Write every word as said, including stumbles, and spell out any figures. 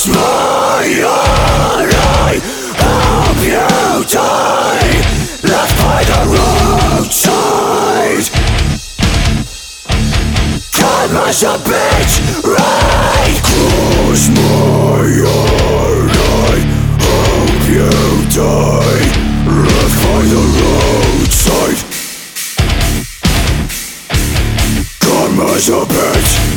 my own, I hope you die, left by the roadside. God was a bitch, right? Cross my own, I hope you die, left by the roadside. God was a bitch.